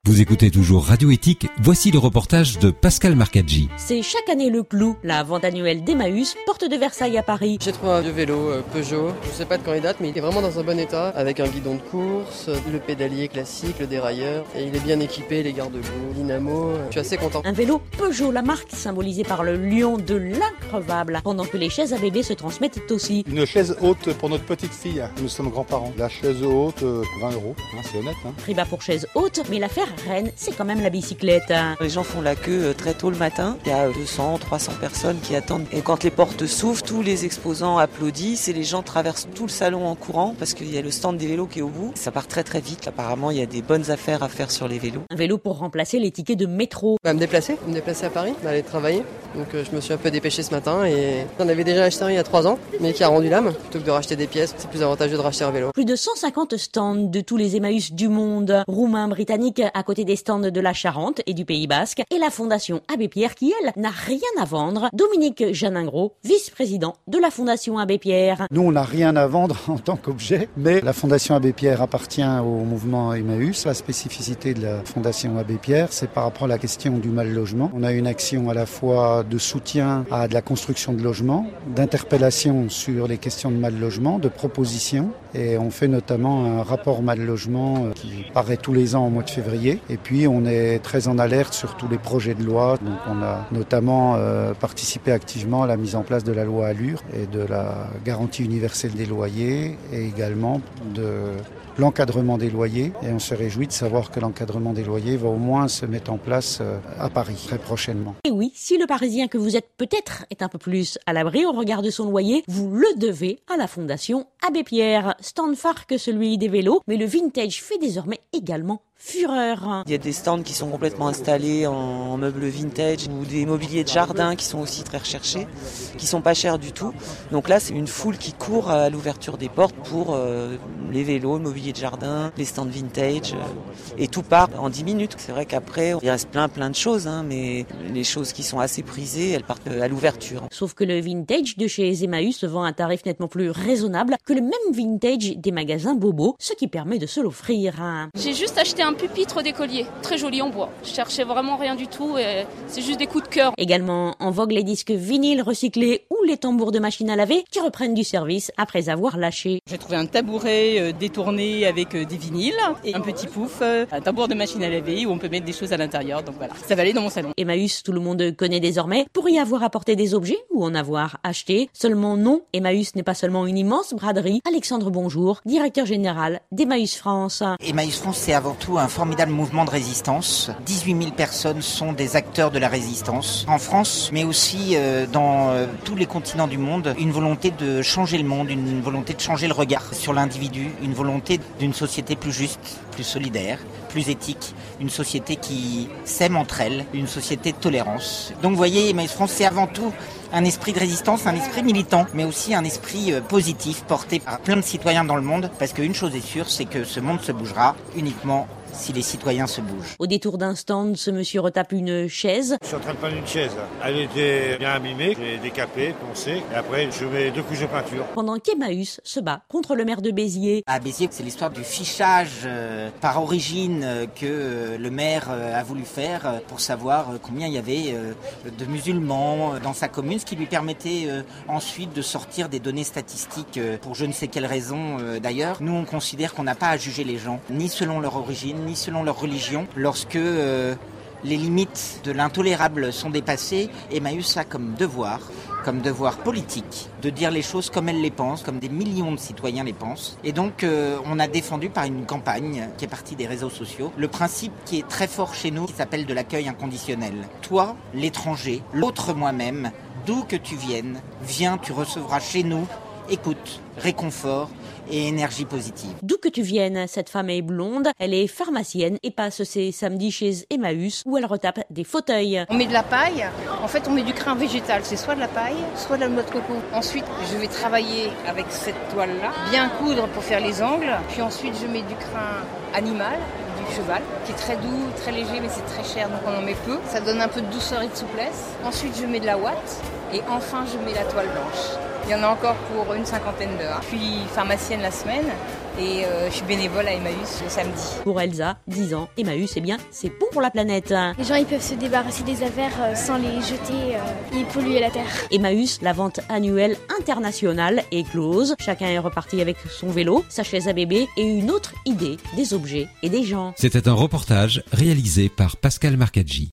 Vous écoutez toujours Radio Éthique, voici le reportage de Pascal Marcaggi. C'est chaque année le clou, la vente annuelle d'Emmaüs, porte de Versailles à Paris. J'ai trouvé un vieux vélo Peugeot, je sais pas de quand il date, mais il est vraiment dans un bon état, avec un guidon de course, le pédalier classique, le dérailleur, et il est bien équipé, les garde-boue, dynamo, je suis assez content. Un vélo Peugeot, la marque symbolisée par le lion de l'increvable, pendant que les chaises à bébé se transmettent aussi. Une chaise haute pour notre petite fille, nous sommes grands-parents. La chaise haute, 20 €, c'est honnête. Prix bas pour chaise haute, mais l'affaire reine, c'est quand même la bicyclette. Les gens font la queue très tôt le matin. Il y a 200, 300 personnes qui attendent. Et quand les portes s'ouvrent, tous les exposants applaudissent et les gens traversent tout le salon en courant parce qu'il y a le stand des vélos qui est au bout. Ça part très très vite. Apparemment, il y a des bonnes affaires à faire sur les vélos. Un vélo pour remplacer les tickets de métro. Me déplacer à Paris, aller travailler. Donc je me suis un peu dépêché ce matin et on avait déjà acheté un il y a 3 ans, mais qui a rendu l'âme. Plutôt que de racheter des pièces, c'est plus avantageux de racheter un vélo. Plus de 150 stands de tous les Emmaüs du monde, roumains, britanniques, à côté des stands de la Charente et du Pays Basque, et la Fondation Abbé Pierre qui, elle, n'a rien à vendre. Dominique Janingro, vice-président de la Fondation Abbé Pierre. Nous, on n'a rien à vendre en tant qu'objet, mais la Fondation Abbé Pierre appartient au mouvement Emmaüs. La spécificité de la Fondation Abbé Pierre, c'est par rapport à la question du mal-logement. On a une action à la fois de soutien à de la construction de logements, d'interpellation sur les questions de mal-logement, de propositions, et on fait notamment un rapport mal-logement qui paraît tous les ans au mois de février. Et puis, on est très en alerte sur tous les projets de loi. Donc on a notamment participé activement à la mise en place de la loi Allure et de la garantie universelle des loyers et également de l'encadrement des loyers. Et on se réjouit de savoir que l'encadrement des loyers va au moins se mettre en place à Paris très prochainement. Et oui, si le Parisien que vous êtes peut-être est un peu plus à l'abri au regard de son loyer, vous le devez à la Fondation Abbé Pierre. Stand phare que celui des vélos, mais le vintage fait désormais également fureur. Il y a des stands qui sont complètement installés en meubles vintage ou des mobiliers de jardin qui sont aussi très recherchés, qui sont pas chers du tout. Donc là, c'est une foule qui court à l'ouverture des portes pour les vélos, le mobilier de jardin, les stands vintage, et tout part en 10 minutes. C'est vrai qu'après, il reste plein de choses, mais les choses qui sont assez prisées, elles partent à l'ouverture. Sauf que le vintage de chez Emmaüs se vend à un tarif nettement plus raisonnable que le même vintage des magasins Bobo, ce qui permet de se l'offrir. J'ai juste acheté un pupitre d'écolier, très joli en bois. Je cherchais vraiment rien du tout et c'est juste des coups de cœur. Également en vogue les disques vinyles recyclés ou les tambours de machine à laver qui reprennent du service après avoir lâché. J'ai trouvé un tabouret détourné avec des vinyles et un petit pouf, un tambour de machine à laver où on peut mettre des choses à l'intérieur. Donc voilà, ça va aller dans mon salon. Emmaüs, tout le monde connaît désormais. Pour y avoir apporté des objets ou en avoir acheté, seulement non, Emmaüs n'est pas seulement une immense braderie. Alexandre Bonjour, directeur général d'Emmaüs France. Emmaüs France, c'est avant tout un formidable mouvement de résistance. 18 000 personnes sont des acteurs de la résistance en France, mais aussi dans tous les continents du monde. Une volonté de changer le monde, une volonté de changer le regard sur l'individu, une volonté d'une société plus juste, plus solidaire, plus éthique, une société qui s'aime entre elles, une société de tolérance. Donc vous voyez, Emmaüs France, c'est avant tout un esprit de résistance, un esprit militant, mais aussi un esprit positif porté par plein de citoyens dans le monde, parce qu'une chose est sûre, c'est que ce monde se bougera uniquement si les citoyens se bougent. Au détour d'un stand, ce monsieur retape une chaise. Je suis en train de prendre une chaise. Elle était bien abîmée, j'ai décapé, poncé, et après je mets 2 couches de peinture. Pendant qu'Emmaüs se bat contre le maire de Béziers. À Béziers, c'est l'histoire du fichage par origine que le maire a voulu faire pour savoir combien il y avait de musulmans dans sa commune, ce qui lui permettait ensuite de sortir des données statistiques pour je ne sais quelle raison d'ailleurs. Nous, on considère qu'on n'a pas à juger les gens, ni selon leur origine, ni selon leur religion. Lorsque les limites de l'intolérable sont dépassées, Emmaüs a comme devoir politique, de dire les choses comme elles les pensent, comme des millions de citoyens les pensent. Et donc, on a défendu par une campagne qui est partie des réseaux sociaux, le principe qui est très fort chez nous, qui s'appelle de l'accueil inconditionnel. Toi, l'étranger, l'autre moi-même, d'où que tu viennes, viens, tu recevras chez nous écoute, réconfort et énergie positive. D'où que tu viennes, cette femme est blonde, elle est pharmacienne et passe ses samedis chez Emmaüs où elle retape des fauteuils. On met de la paille, en fait on met du crin végétal, c'est soit de la paille, soit de la noix de coco. Ensuite je vais travailler avec cette toile-là, bien coudre pour faire les angles, puis ensuite je mets du crin animal, du cheval, qui est très doux, très léger mais c'est très cher donc on en met peu. Ça donne un peu de douceur et de souplesse. Ensuite je mets de la ouate et enfin je mets la toile blanche. Il y en a encore pour une 50aine d'heures. Puis pharmacienne la semaine et je suis bénévole à Emmaüs le samedi. Pour Elsa, 10 ans, Emmaüs, eh bien, c'est bon pour la planète. Les gens, ils peuvent se débarrasser des affaires sans les jeter et polluer la terre. Emmaüs, la vente annuelle internationale est close. Chacun est reparti avec son vélo, sa chaise à bébé et une autre idée des objets et des gens. C'était un reportage réalisé par Pascal Marcaggi.